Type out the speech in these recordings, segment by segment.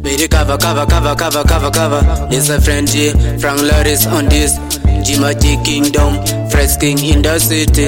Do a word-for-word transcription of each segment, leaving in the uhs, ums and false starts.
Baby cover, cover, cover, cover, cover, cover. This a friend G, Frank Loris on this. G-Magic Kingdom, Fresh King in the city.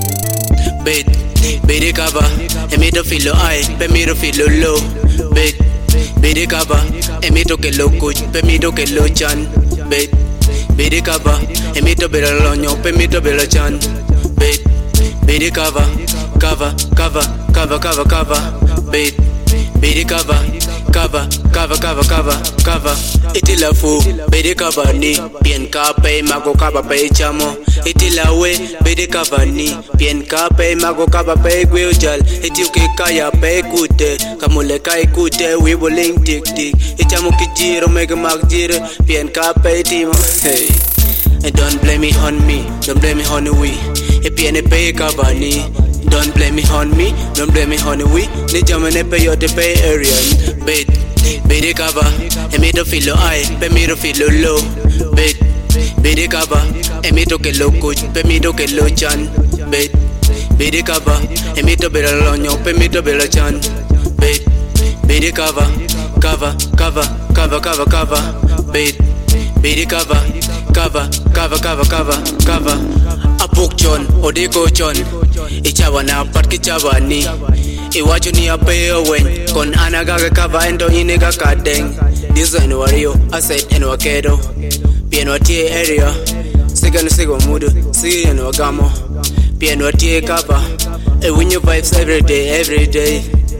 Bait, baby cover, e mi to feel high, pe mi to feel low. Bait, baby cover, e mi to ke lo coach, pe mi to ke lo chan. Bait, baby cover, e mi to bela lonyo, pe mi to bela chan. Bait, baby cover, cover, cover, cover, cover, cover. Bait, baby cover, cover, cover, cover, cover, cover. Itila fu, baby cover ni, bien kape, mago cover pe chamo. Itila we, baby cover ni, bien kape, mago cover pe guiojal. Itiuke kaya pe kute, kamule kai kute, we bowling tick tick. Ichamo kijiro, mega mag jire, bien kape timo. Hey, and don't blame me on me, don't blame me on we. E bien pe cover ni. Don't blame me on me, don't blame me on we. Ni jamane pe yo te pe area. Bait, baby cover, e mi to feel high, pe mi to feel low. Bait, baby cover, e mi to ke lo coach, pe mi to ke lo chan. Bait, baby cover, e mi to bela lonyo, pe mi to bela chan. Bait, baby cover, cover, cover, cover, cover, cover. Bait, baby cover, cover, cover, cover, cover, cover. Apuk chon, odiko chon. Ichawa na pat kichawa ni. Iwacho ni apeo wen. Kon anagaga kava endo inega kadeng. Dizo eno wario, asset eno wakedo. Pieno watie area. Siga no sigo mudu, siga eno wagamo. Pieno watie kava. E win your vibes every day, every day.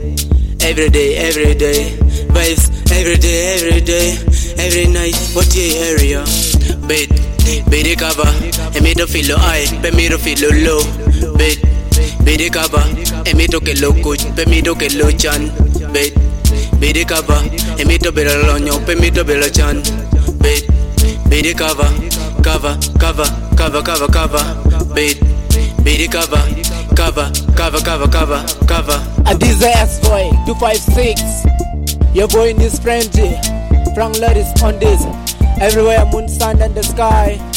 Every day, every day. Vibes every day, every day. Every night, watie area. Bait, baby cover. E mi to feel high, pe mi to feel low. Bait, baby cover, e mi to ke lo coach, pe mi to ke lo chan. Bait, baby cover, e mi to bela lonyo, pe mi to bela chan. Bait, baby cover, cover, cover, cover, cover, cover. Bait, baby cover, cover, cover, cover, cover, cover. And this is S-Boy two five six. Your boy in this friend G, Frank Loris on this. Everywhere moon, sun and the sky.